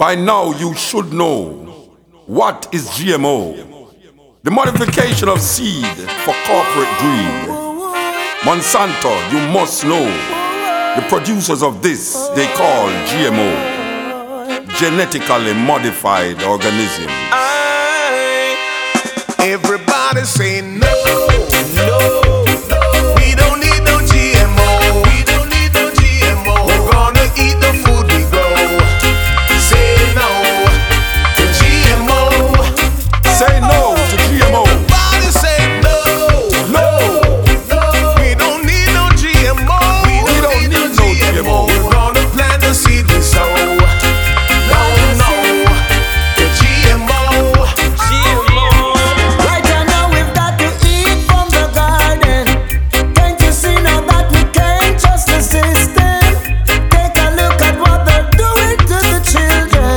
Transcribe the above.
By now you should know what is GMO. The modification of seed for corporate greed. Monsanto, you must know. The producers of this they call GMO. Genetically modified organisms. Everybody say no, no.